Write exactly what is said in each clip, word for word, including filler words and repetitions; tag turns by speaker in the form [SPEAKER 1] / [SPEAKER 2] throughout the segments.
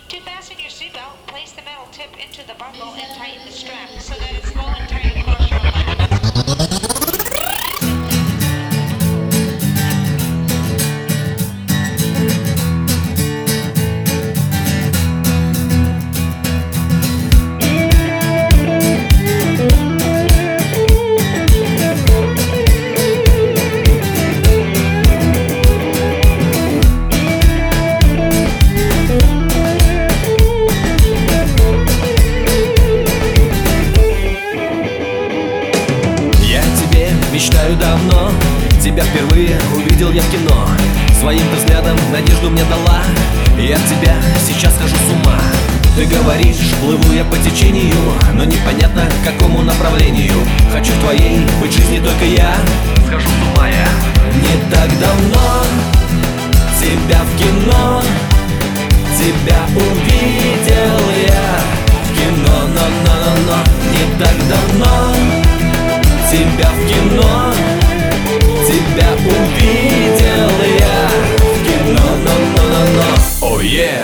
[SPEAKER 1] To fasten your seatbelt, place the metal tip into the buckle and tighten the strap so that it's low and tight across your lap.
[SPEAKER 2] Мечтаю давно, тебя впервые увидел я в кино. Своим-то взглядом надежду мне дала, я от тебя сейчас схожу с ума. Ты говоришь, плыву я по течению, но непонятно к какому направлению. Хочу в твоей быть жизни только я, схожу с ума я. Не так давно тебя в кино, тебя увидел я в кино, но-но-но-но. Не так давно тебя в кино, тебя увидел я в кино, но-но-но-но. Oh yeah!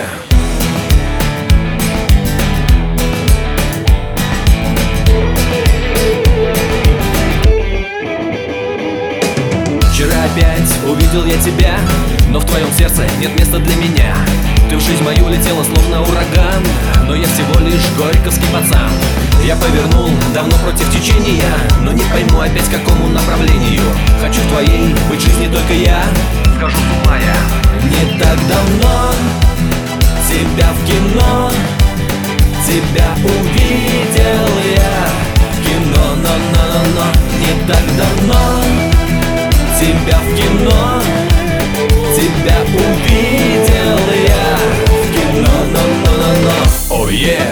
[SPEAKER 2] Вчера опять увидел я тебя, но в твоем сердце нет места для меня. Ты в жизнь мою летела словно ураган, но я всего лишь горьковский пацан. Я повернул давно против течения, но не пойму опять к какому направлению. Хочу в твоей быть жизни только я, схожу с ума я. Не так давно тебя в кино, тебя увидел я в кино, но-но-но-но. Не так давно тебя в кино, тебя увидел я в кино, но-но-но-но. Oh yeah!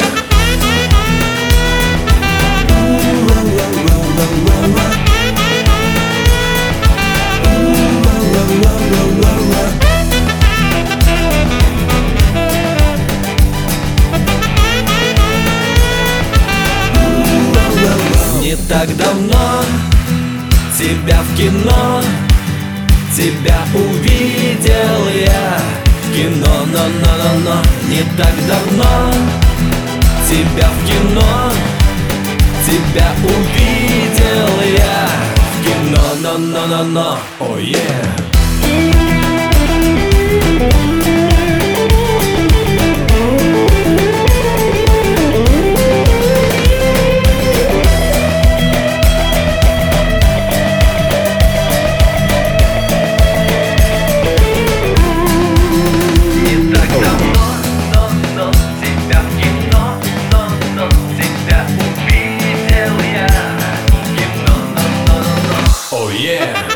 [SPEAKER 2] Не так давно тебя в кино, тебя увидел я в кино, но-но-но-но. Не так давно тебя в кино, тебя увидел я в кино, но-но-но-но. Oh yeah! Oh yeah!